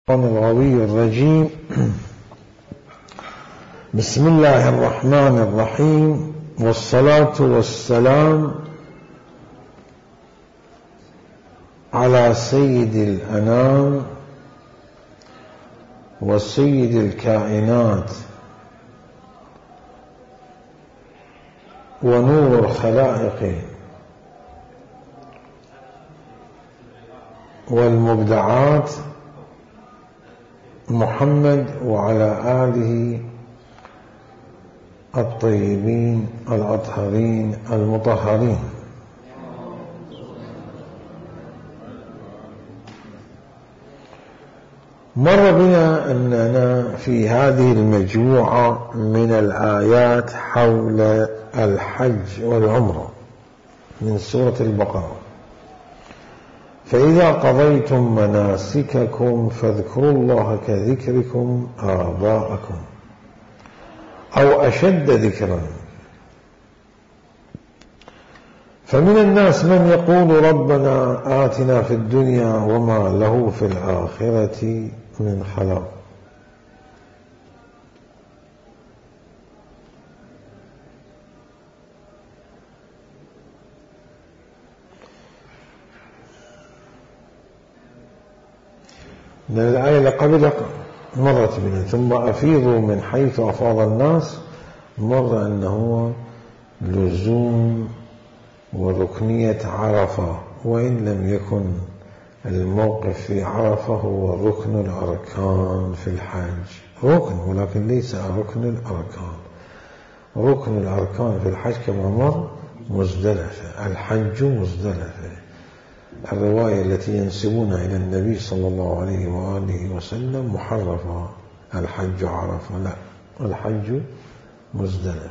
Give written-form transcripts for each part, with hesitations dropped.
الغوي الرجيم. بسم الله الرحمن الرحيم، والصلاة والسلام على سيد الأنام وسيد الكائنات ونور الخلائق والمبدعات محمد وعلى آله الطيبين الأطهرين المطهرين. مر بنا أننا في هذه المجموعة من الآيات حول الحج والعمرة من سورة البقرة: فإذا قضيتم مناسككم فاذكروا الله كذكركم آباءكم أو أشد ذكرا. فمن الناس من يقول ربنا آتنا في الدنيا وما له في الآخرة من خلاق. من الآية اللي قبل مرت بنا: ثم أفيضوا من حيث أفاض الناس. مر أنه لزوم وركنية عرفة، وإن لم يكن الموقف في عرفة هو ركن الأركان في الحج، ركن ولكن ليس ركن الأركان. ركن الأركان في الحج كما مر مزدلفة، الحج مزدلفة. الرواية التي ينسبونها إلى النبي صلى الله عليه وآله وسلم محرفة: الحج عرفة، لا، الحج مزدلفة.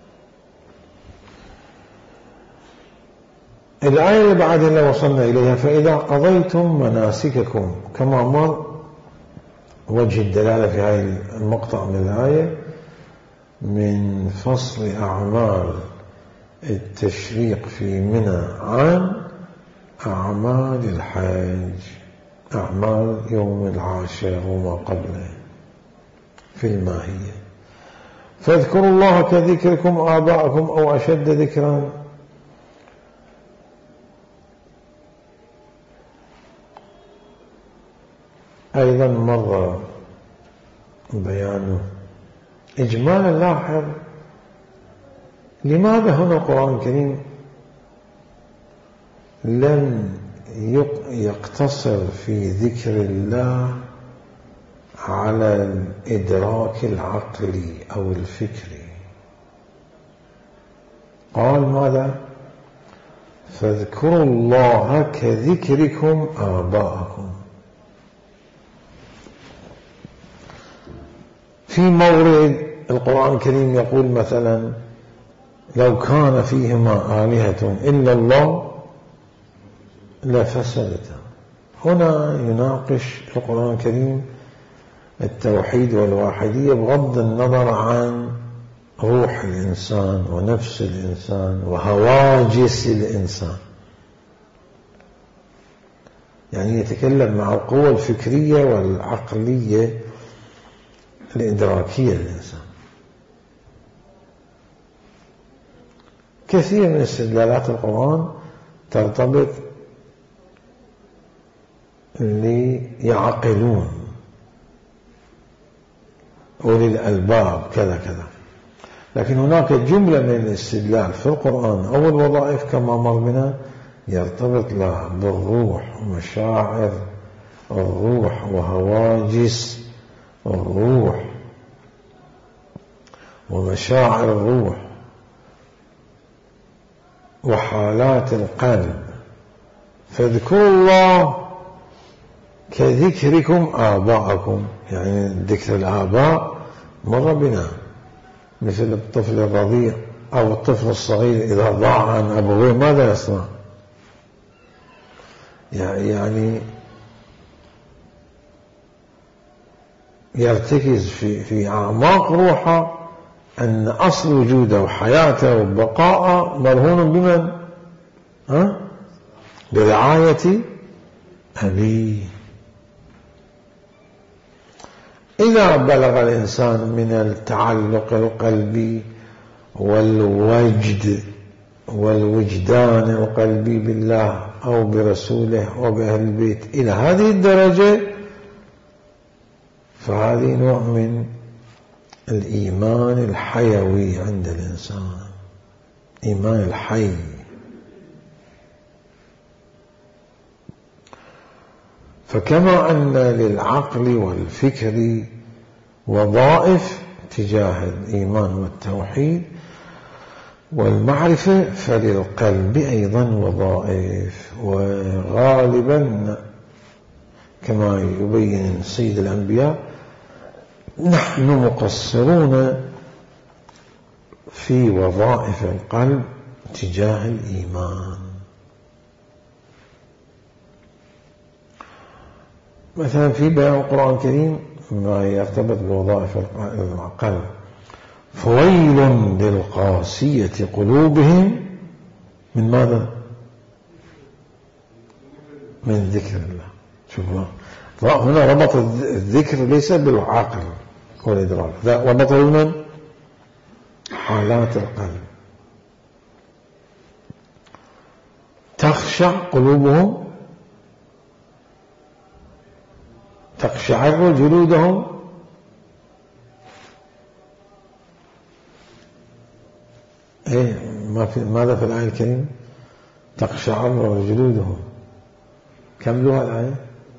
الآية اللي بعد اللي وصلنا إليها: فإذا قضيتم مناسككم، كما مر وجه الدلالة في هذا المقطع من الآية من فصل أعمال التشريق في منى عن أعمال الحج، أعمال يوم العاشر وما قبله في الماهية. فاذكروا الله كذكركم آباءكم أو أشد ذكرا. أيضا مر بيانه إجمالا لاحظ لماذا هنا القرآن الكريم لم يقتصر في ذكر الله على الإدراك العقلي أو الفكري. قال ماذا؟ فاذكروا الله كذكركم آباءكم. في مورد القرآن الكريم يقول مثلا: لو كان فيهما آلهة إلا الله لفسدتا. هنا يناقش القرآن الكريم التوحيد والواحدية بغض النظر عن روح الإنسان ونفس الإنسان وهواجس الإنسان، يعني يتكلم مع القوة الفكرية والعقلية الإدراكية للإنسان. كثير من استدلالات القرآن ترتبط ليعقلون أولي الألباب كذا كذا، لكن هناك جملة من الاستدلال في القرآن أو الوظائف كما مر بنا يرتبط لها بالروح ومشاعر الروح وهواجس الروح ومشاعر الروح وحالات القلب. فاذكروا الله كذكركم آباءكم، يعني ذكر الآباء مر بنا، مثل الطفل الرضيع أو الطفل الصغير إذا ضاع عن أبويه ماذا يصنع؟ يعني يرتكز في أعماق روحه أن أصل وجوده وحياته وبقاءه مرهون بمن؟ برعاية أبيه. إذا بلغ الإنسان من التعلق القلبي والوجد والوجدان القلبي بالله أو برسوله أو بأهل البيت إلى هذه الدرجة، فهذه نوع من الإيمان الحيوي عند الإنسان، إيمان الحي. فكما أن للعقل والفكر وظائف تجاه الإيمان والتوحيد والمعرفة، فللقلب أيضا وظائف. وغالبا كما يبين سيد الأنبياء نحن مقصرون في وظائف القلب تجاه الإيمان. مثلا في بيان القرآن الكريم ما يرتبط بوظائف القلب: فويل للقاسية قلوبهم من ماذا؟ من ذكر الله. شوفوا هنا ربط الذكر ليس بالعقل والإدراك، لا، ربطه من حالات القلب. تخشع قلوبهم، تقشعر جلودهم. ماذا في الآية الكريمة؟ تقشعر جلودهم. كم لها الآية؟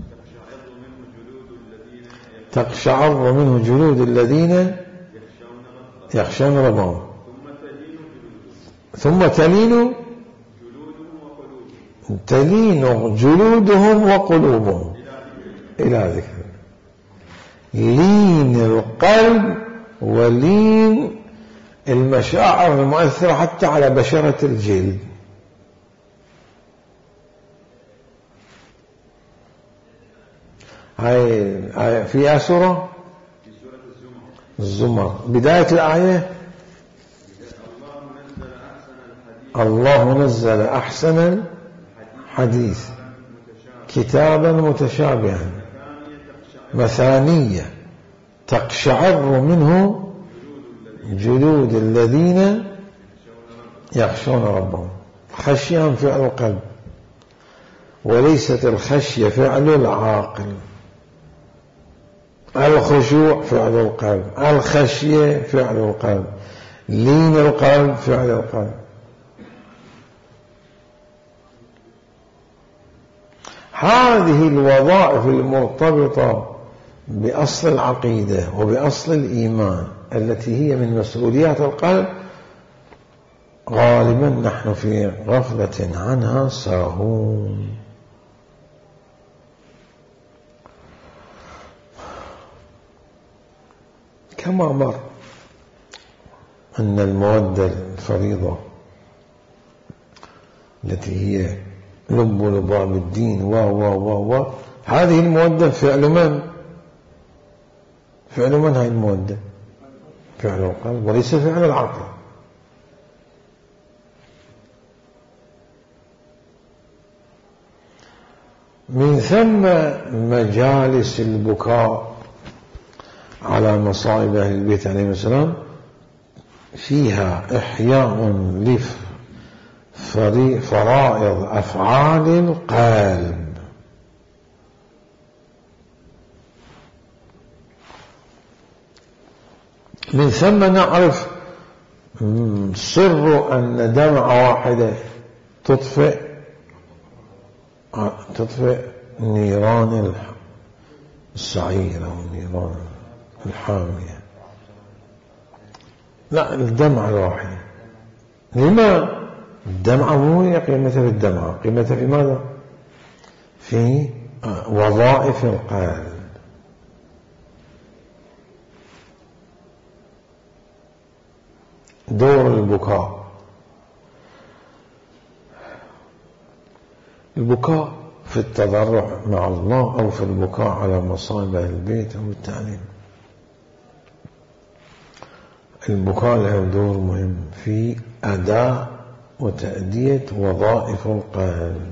تقشعر منه جلود الذين يخشون ربهم ثم تلين جلودهم وقلوبهم إلى ذكر. لين القلب ولين المشاعر المؤثرة حتى على بشرة الجلد. هاي في سورة الزمر بداية الآية: الله نزل أحسن الحديث كتابا متشابها مثانية تقشعر منه جلود الذين يخشون ربهم. خشية فعل القلب، وليست الخشية فعل العاقل. الخشوع فعل القلب، الخشية فعل القلب، لين القلب فعل القلب. هذه الوظائف المرتبطة بأصل العقيدة وبأصل الإيمان التي هي من مسؤوليات القلب غالبا نحن في غفلة عنها ساهون. كما مر أن المودة الفريضة التي هي لب لباب الدين هذه المودة فعل من؟ فعل من هذه المودة؟ فعل القلب وليس فعل العقل. من ثم مجالس البكاء على مصائب أهل البيت عليهم السلام فيها إحياء لفرائض أفعال القلب. من ثم نعرف سر أن دمعة واحدة تطفئ نيران السعير أو نيران الحامية. لا، الدمعة الواحدة. لما الدمعة مو هي قيمتها في الدمعة، قيمتها في ماذا؟ في وظائف القلب. دور البكاء في التضرع مع الله أو في البكاء على مصائب أهل البيت أو التعليم. البكاء له دور مهم في أداء وتأدية وظائف القلب.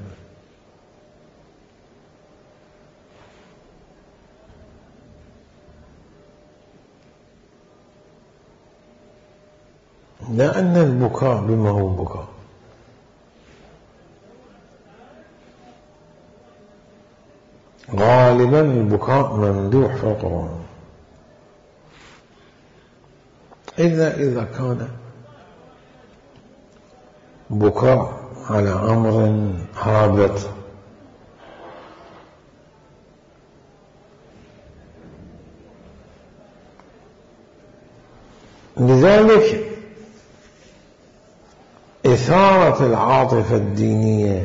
لأن البكاء بما هو بكاء. غالبا البكاء ممدوح في القرآن إذا كان بكاء على أمر هابط لذلك إثارة العاطفة الدينية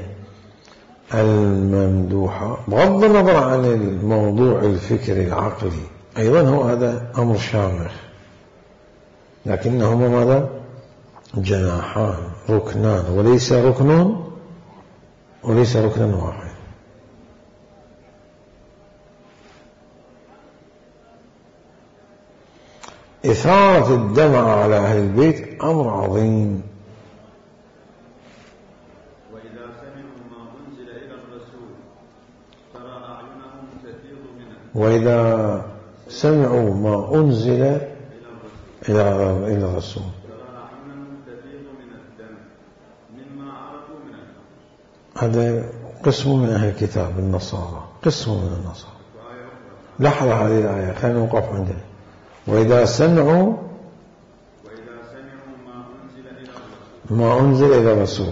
الممدوحة بغض النظر عن الموضوع الفكري العقلي أيضا هو هذا أمر شامخ، لكنهما ماذا؟ جناحان ركنان وليس ركنا واحد. إثارة الدمع على أهل البيت أمر عظيم. وإذا سمعوا ما أنزل إلى الرسول ترى أعينهم تفيض من وإذا سمعوا ما أنزل إلى الرسول ترى أعينهم تفيض من الدم مما عرفوا من الحق. هذا قسم من أهل الكتاب النصارى، قسم من النصارى. لحظة هذه الآية خلينا نوقف عندها. وإذا سمعوا ما أنزل إلى الرسول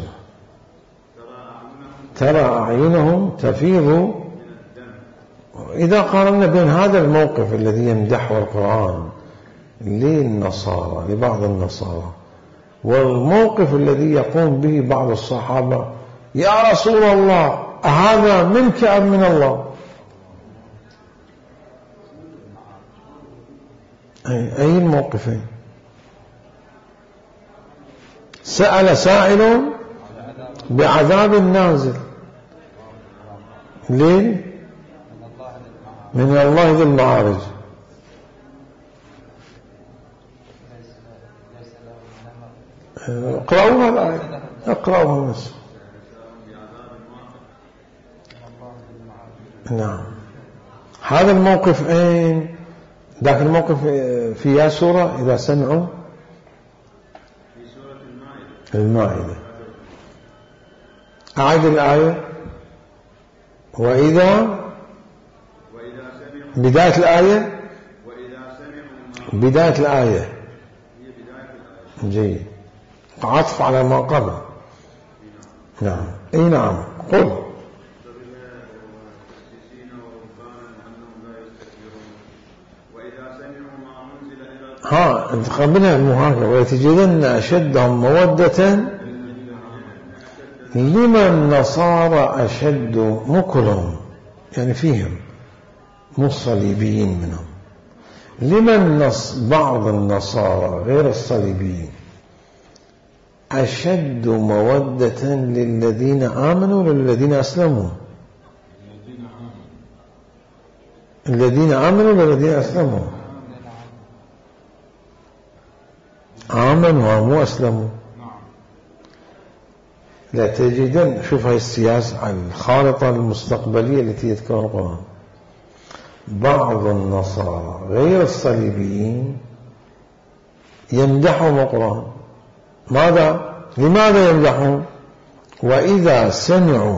ترى أعينهم تفيض من الدم. إذا قارنا بين هذا الموقف الذي يمدحه القرآن للنصارى لبعض النصارى والموقف الذي يقوم به بعض الصحابة، يا رسول الله هذا منك أم من الله؟ أي الموقفين؟ سأل سائل بعذاب نازل ليه؟ من الله ذي المعارج. اقرأوها الآية، اقرأوها بس. نعم. هذا الموقف أين؟ ذاك الموقف في يا سورة إذا سمعوا في سورة المائدة. أعد الآية. وإذا بداية الآية بداية الآية جيد، عطف على ما قبل. نعم أي نعم. قل قبلها المهاجرة. ويتجدن أشدهم مودة لمن نصارى أشد مكرهم، يعني فيهم مصليبيين منهم. لمن بعض النصارى غير الصليبيين أشد مودة للذين آمنوا للذين أسلموا. الذين آمنوا للذين أسلموا. آمنوا مو أسلموا. لا تجدن، شوف هاي السياسة الخارطة المستقبلية التي يذكرها القرآن. بعض النصارى غير الصليبيين يمدحهم القرآن. ماذا؟ لماذا يمدحهم؟ وإذا سمعوا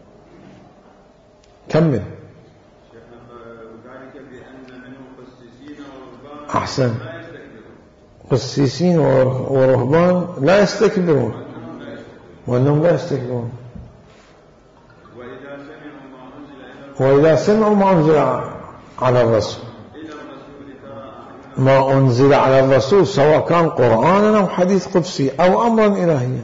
كمل. أحسن. قسيسين ورهبان لا يستكبرون، وأنهم لا يستكبرون. وإذا سمعوا ما أنزل على الرسول، ما أنزل على الرسول سواء كان قرآنا أو حديث قدسي أو أمرا إلهيا،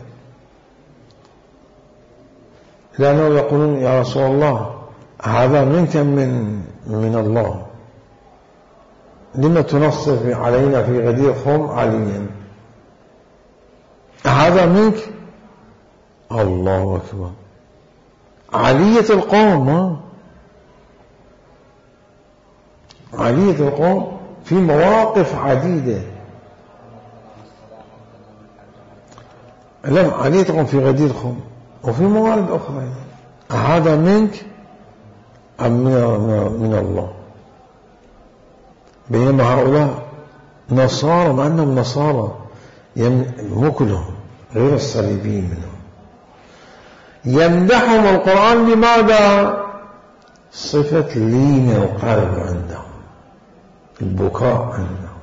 لأنه يقولون يا رسول الله هذا منك من الله، لما تنصف علينا في غدير خم عليا؟ هذا منك. الله أكبر. علية القوم، علية القوم في مواقف عديدة. لم علية القوم في غدير خم وفي موارد أخرى. هذا منك أم من الله؟ بينما هؤلاء نصارى، مع أنهم نصارى مو كلهم، غير الصليبيين منهم، يمدحهم القرآن لماذا؟ صفة لين القلب عندهم، البكاء عندهم.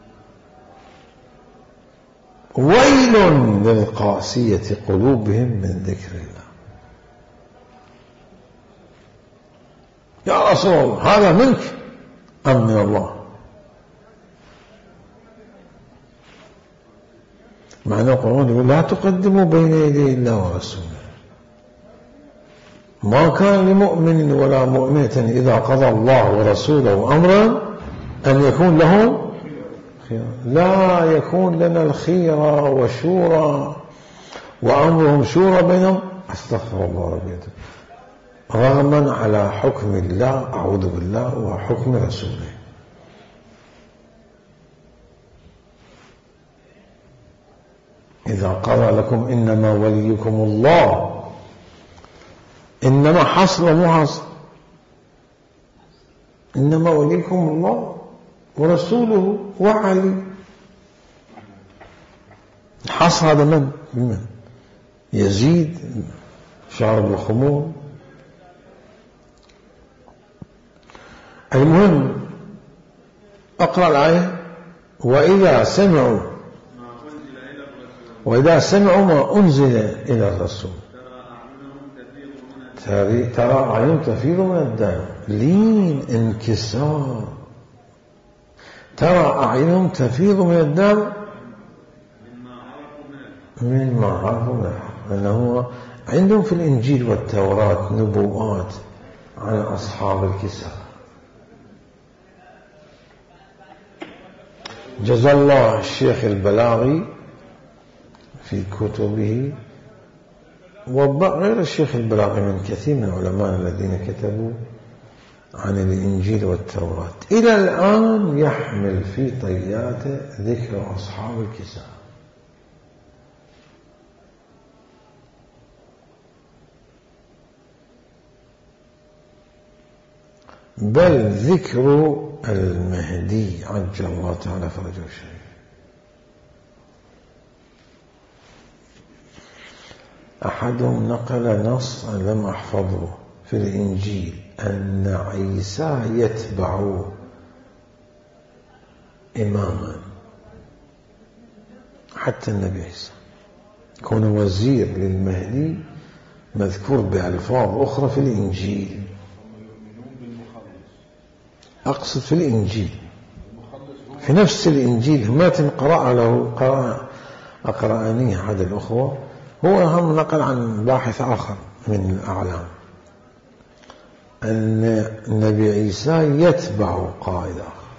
ويل للقاسية قلوبهم من ذكر الله. يا رسول الله هذا منك أم من الله؟ معنى القرآن يقول لا تقدموا بين يدي الله ورسوله. ما كان لمؤمن ولا مؤمنة إذا قضى الله ورسوله أمرا أن يكون لهم خيرا. لا يكون لنا الخيرة وشورى وأمرهم شورى بينهم، استغفر الله ربي، رغما على حكم الله، أعوذ بالله، وحكم رسوله. إذا قال لكم إنما وليكم الله، إنما حصر مو حصر، إنما وليكم الله ورسوله وعلي. حصر هذا من يزيد شارب الخمور. المهم أقرأ الآية. وإذا سمعوا ما أنزل إلى الرسول ترى أعينهم تفيض من الدم، لين انكسار، ترى أعينهم تفيض من الدم مما عرفوا من الحق. لأنه عندهم في الإنجيل والتوراة نبوءات عن أصحاب الكساء. جزا الله الشيخ البلاغي في كتبه، وغير الشيخ البلاغي من كثير من العلماء الذين كتبوا عن الإنجيل والتوراة، إلى الآن يحمل في طياته ذكر أصحاب الكساء. بل ذكر المهدي عجل الله تعالى فرجه الشريف. أحدهم نقل نص لم أحفظه في الإنجيل أن عيسى يتبع إماما، حتى النبي عيسى كون وزير للمهدي مذكور بألفاظ أخرى في الإنجيل. أقصد في الإنجيل، في نفس الإنجيل متن قرأ له أقرأني أحد الأخوة، هو هم نقل عن باحث آخر من الأعلام أن النبي عيسى يتبع قائد آخر.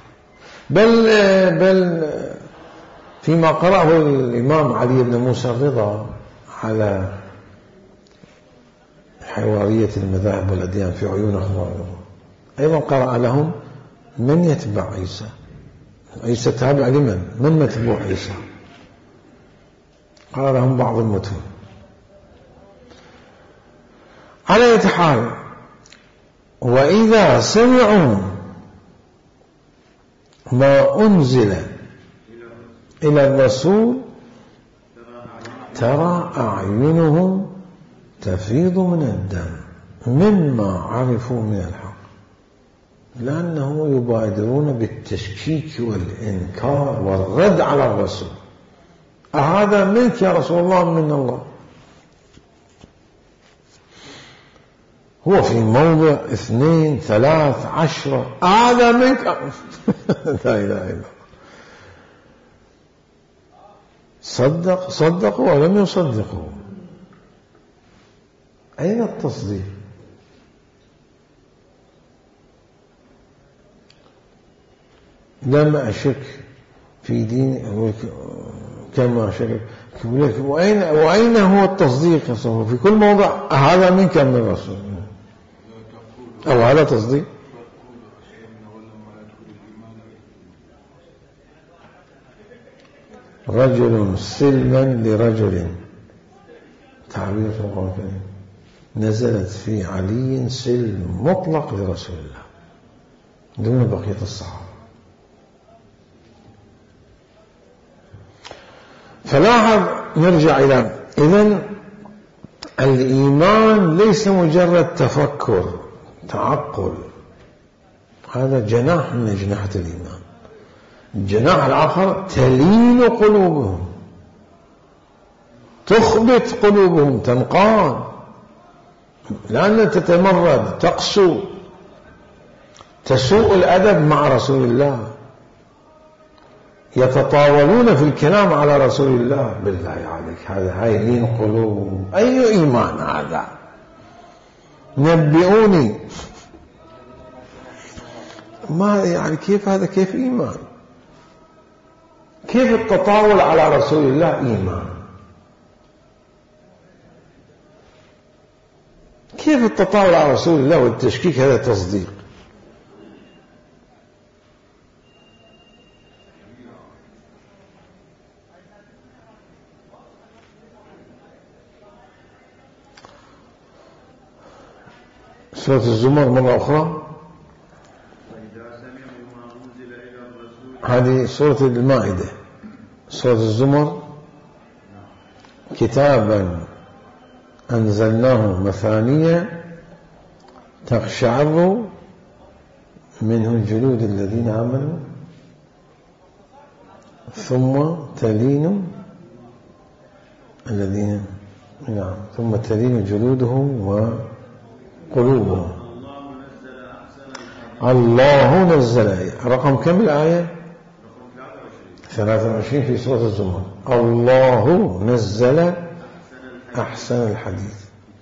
بل فيما قرأه الإمام علي بن موسى الرضا على حوارية المذاهب والأديان في عيون أخبار الرضا، أيضا قرأ لهم من يتبع عيسى. عيسى تابع لمن؟ من متبوع عيسى؟ قال لهم بعض المتون. على أي حال، وإذا سمعوا ما أنزل إلى الرسول ترى أعينهم تفيض من الدم مما عرفوا من الحق، لأنه يبادرون بالتشكيك والإنكار والرد على الرسول. أهذا منك يا رسول الله من الله؟ هو في موضع 2 3 10 هذا منك. لا إله إلا الله. صدقوا ولم يصدقوا. أين التصديق؟ لم أشك في دين كما أشك. وأين هو التصديق يا صاحبي؟ في كل موضع هذا منك من الرسول، أو هذا تصديق؟ رجل سلما لرجل، تعبير في القرآن الكريم، نزلت في علي سلم مطلق لرسول الله دون بقية الصحابة. فلاحظ نرجع إلى إذن الإيمان ليس مجرد تفكر تعقل، هذا جناح من أجنحة الإيمان. الجناح الآخر تلين قلوبهم، تخبت قلوبهم، تنقاد، لأن تتمرد، تقسو، تسوء الأدب مع رسول الله، يتطاولون في الكلام على رسول الله. بالله عليك، هذا هايلين قلوب، أي إيمان هذا؟ نبئوني، ما يعني كيف هذا؟ كيف إيمان؟ كيف التطاول على رسول الله إيمان؟ كيف التطاول على رسول الله والتشكيك هذا تصديق؟ سورة الزمر مرة أخرى، هذه سورة المائدة. سورة الزمر: كتابا أنزلناه مثانية تقشعر منه جلود الذين آمنوا ثم تلين الذين ثم تلين جلودهم وقلوبهم. الله نزل. رقم كم الآية؟ 23 في سورة الزمر. الله نزل أحسن الحديث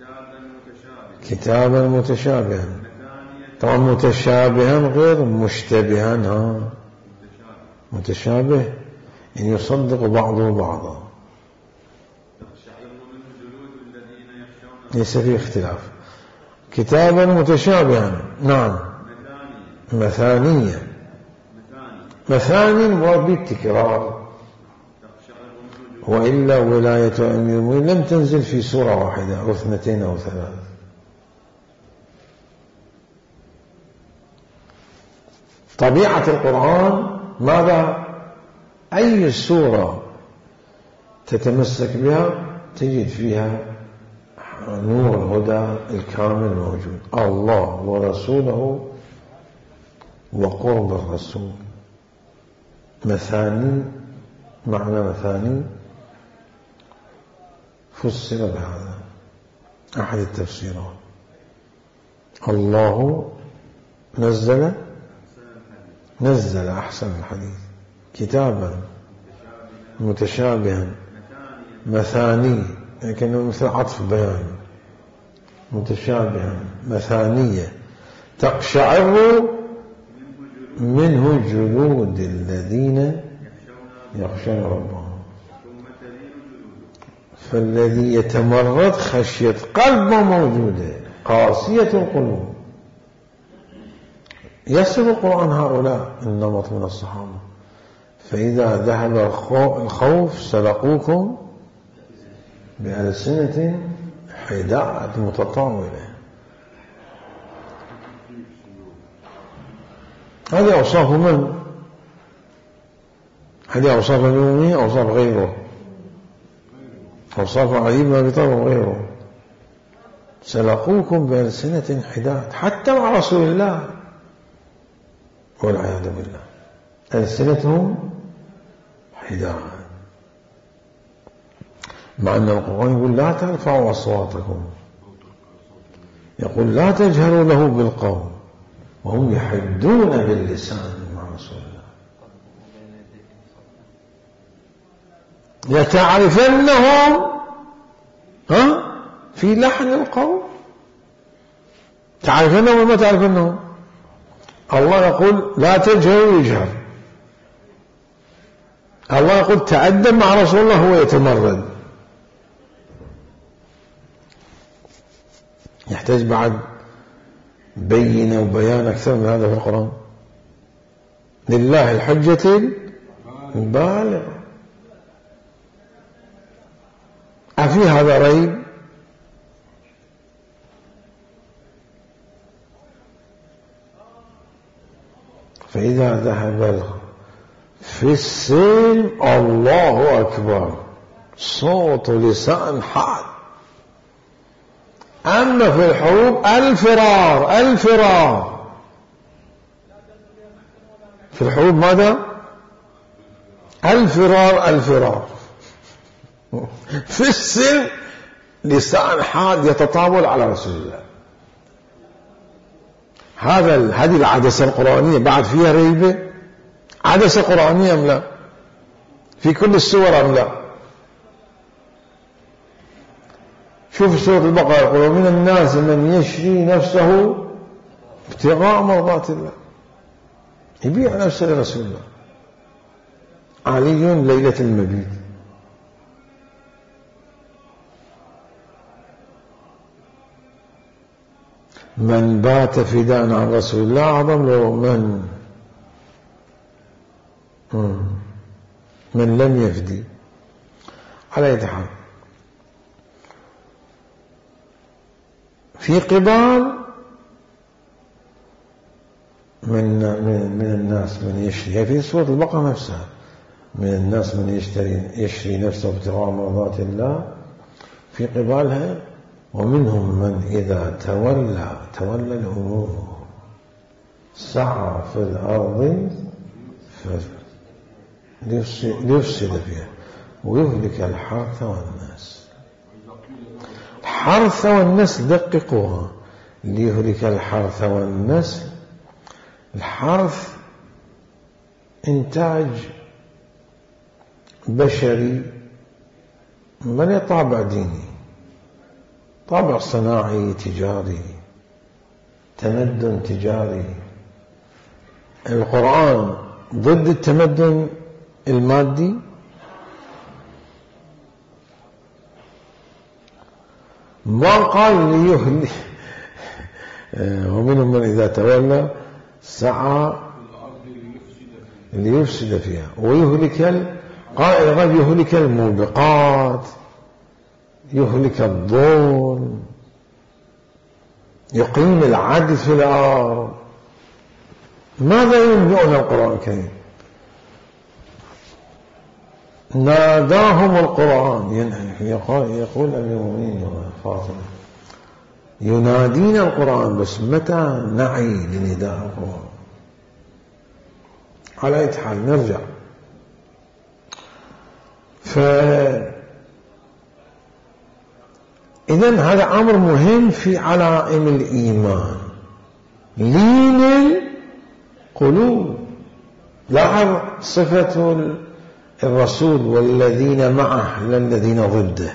كتابا متشابها. طبعا متشابها غير مشتبها. متشابه إن يصدق بعضه بعضا، ليس فيه اختلاف. كتابا متشابها، نعم. مثانية، مثاني وبالتكرار، وإلا ولاية أمير المؤمنين لم تنزل في سورة واحدة أو 2 أو 3. طبيعة القرآن ماذا؟ أي سورة تتمسك بها تجد فيها نور الهدى الكامل موجود، الله ورسوله وقرب الرسول. مثاني، معنى مثاني فسر بهذا أحد التفسيرات. الله نزل أحسن الحديث كتابا متشابها مثاني، لكنه مثل عطف بيان. متشابها مثانية تقشعر منه جلود الذين يخشون ربهم. فالذي يتمرد خشية قلبه موجودة، قاسية القلوب. يصف القرآن هؤلاء النمط من الصحابة: فإذا ذهب الخوف سلقوكم بألسنة حداد متطاولة. هذه أوصاف من؟ هذه أوصاف المؤمنين، أوصاف غيره، أوصاف علي بن أبي طالب وغيره. سلقوكم بألسنة حداد، حتى مع رسول الله والعياذ بالله ألسنتهم حداد. مع أن القرآن يقول لا ترفعوا أصواتكم، يقول لا تجهروا له بالقول، وهم يحدون باللسان مع رسول الله. يتعرفنهم في لحن القول. تعرفنهم وما تعرفنهم. الله يقول لا تجهروا، يجهر. الله يقول تأدب مع رسول الله، هو يتمرد. يحتاج بعد بينة وبيان أكثر من هذا في القرآن. لله الحجة البالغة. أفي هذا ريب؟ فإذا ذهب في السلم الله أكبر، صوت ولسان حاد. أما في الحروب الفرار. في الحروب ماذا؟ الفرار. في السلم لسان حاد يتطاول على رسول الله. هذه العدسة القرآنية بعد فيها ريبة؟ عدسة قرآنية أم لا؟ في كل السور أم لا؟ شوف سورة البقرة يقول ومن الناس من يشري نفسه ابتغاء مرضات الله، يبيع نفسه لرسول الله. علي ليلة المبيت. من بات فداء عن رسول الله أعظم له من لم يفدي. على أي حال في قبال من الناس من يشري، في سورة البقرة نفسها، من الناس من يشري نفسه ابتغاء مرضات الله، في قبالها ومنهم من إذا تولى الأمور سعى في الأرض ليفسد فيها ويهلك الحرث والناس. الحرث والنسل دققوها، ليهلك الحرث والنسل. الحرث إنتاج بشري من طابع ديني، طابع صناعي تجاري، تمدن تجاري. القرآن ضد التمدن المادي، ما قال ليهلك ومنهم من إذا تولى سعى ليفسد فيها ويهلك قائل غير يهلك الموبقات، يهلك الظلم، يقيم العدل في الأرض. ماذا ينبئنا القرآن الكريم؟ ناداهم القرآن، يقول المؤمنين فاطمة ينادينا القرآن، بس متى نعي لنداء القرآن؟ على أي حال نرجع. إذن هذا أمر مهم في علائم الإيمان، لين القلوب. لاحظ صفة الرسول والذين معه لا الذين ضده،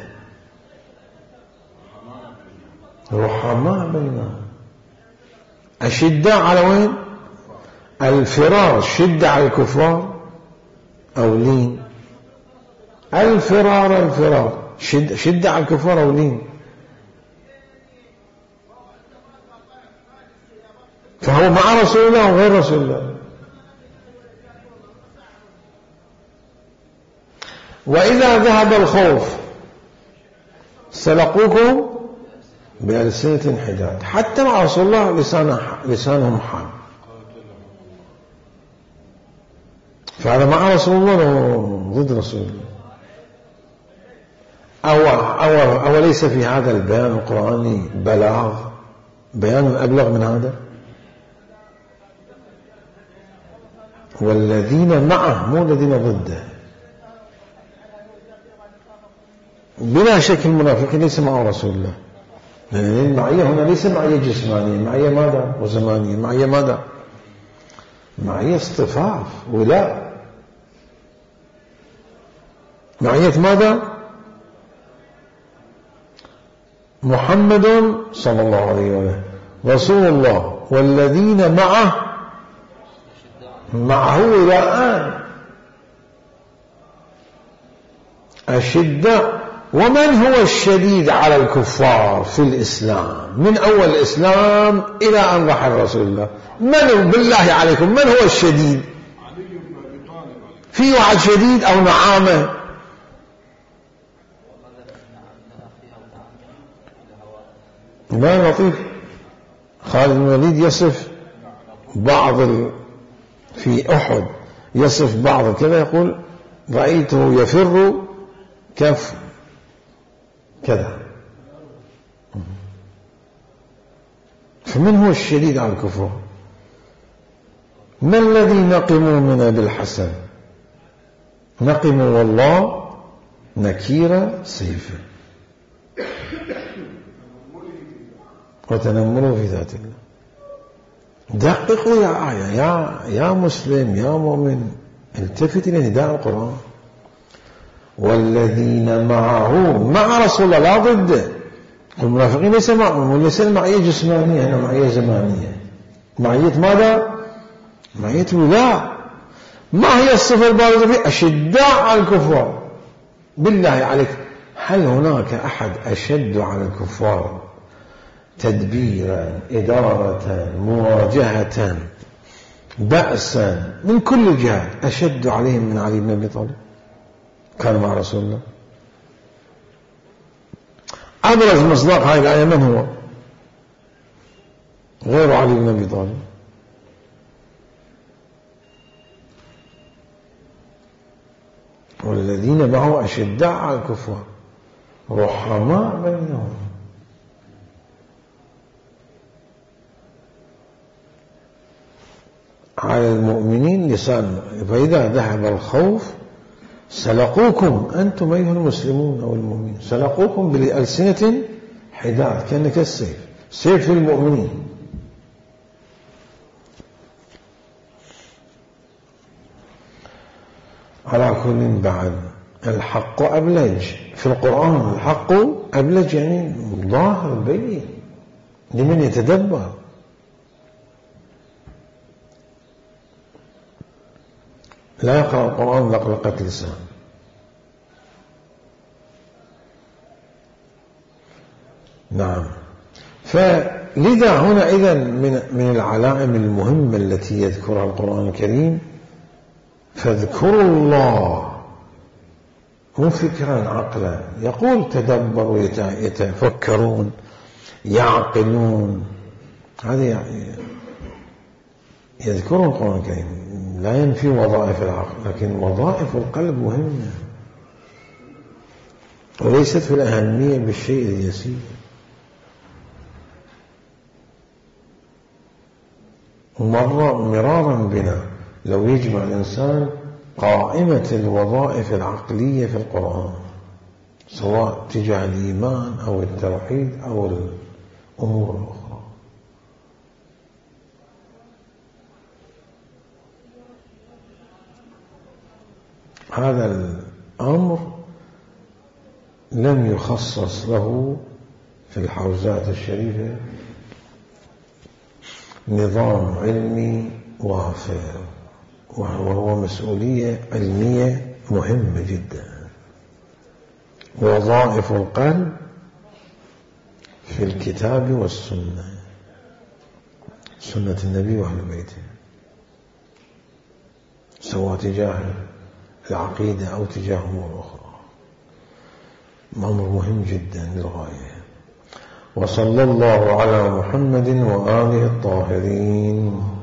رحماء بينهم، أشداء على وين؟ الفرار، شدة على الكفار أو لين؟ الفرار شدة على الكفار أو لين؟ فهو مع رسول الله وغير رسول الله. وإذا ذهب الخوف سلقوكم بألسنة حداد. حتى مع رسول الله لسانهم حاد. فهذا مع رسول الله ضد رسول الله. أو ليس في هذا البيان القرآني بلاغ، بيان أبلغ من هذا؟ والذين معه مو الذين ضده. بلا شك المنافقين ليس معه رسول الله، لأن المعية هنا ليس معية جسمانية، معية ماذا؟ وزمانية. معية ماذا؟ معية اصطفاف ولاء. معية ماذا؟ محمد صلى الله عليه وسلم رسول الله والذين معه ولاءان أشداء. ومن هو الشديد على الكفار في الإسلام من أول الإسلام إلى أن رحل رسول الله؟ من بالله عليكم من هو الشديد؟ في واحد شديد أو نعامة؟ ما لطيف. خالد بن الوليد يصف بعض في أحد، يصف بعض كذا، يقول رأيته يفر كف كذا. فمن هو الشديد على الكفر؟ ما الذي نقم منا بالحسن؟ نقم والله نكير سيفه وتنمره في ذات الله. دققوا يا آية يا مسلم يا مؤمن، التفت إلى نداء القرآن. والذين معه، مع رسول الله لا ضده. المنافقين ليس معهم، وليس المعية جسمانية، هنا معية زمانية. معية ماذا؟ معية الولاء. ما هي الصفة البارزة فيه؟ أشداء على الكفار. بالله عليك، هل هناك أحد أشد على الكفار تدبيرا، إدارة، مواجهة، بأسا من كل جهة أشد عليهم من علي بن أبي طالب؟ كان مع رسول الله. أبرز مصداق هذه الآية من هو غير علي بن أبي طالب؟ والذين معه أشداء على الكفار رحماء بينهم. على المؤمنين لسان، فإذا ذهب الخوف سلقوكم أنتم أيها المسلمون أو المؤمنين، سلقوكم بألسنة حداد كأنك السيف، سيف المؤمنين. على كل بعد الحق أبلج في القرآن، الحق أبلج يعني ظاهر بين لمن يتدبر. لا يقرأ القرآن لقلقة لسان. نعم. فلذا هنا إذن من العلائم المهمة التي يذكرها القرآن الكريم فاذكروا الله، مو فكرا عقلا. يقول تدبروا، يتفكرون، يعقلون، هذه يعني يذكرون القرآن الكريم. لا ينفي وظائف العقل، لكن وظائف القلب مهمة وليست في الأهمية بالشيء اليسير. مرارا بنا لو يجمع الإنسان قائمة الوظائف العقلية في القرآن، سواء تجاه الإيمان أو التوحيد أو الأمور الأخرى، هذا الأمر لم يخصص له في الحوزات الشريفة نظام علمي وافر، وهو مسؤولية علمية مهمة جدا. وظائف القلب في الكتاب والسنة، سنة النبي وأهل بيته، سواء تجاه العقيدة أو تجاه أمور أخرى، أمر مهم جدا للغاية. وصلى الله على محمد وآله الطاهرين.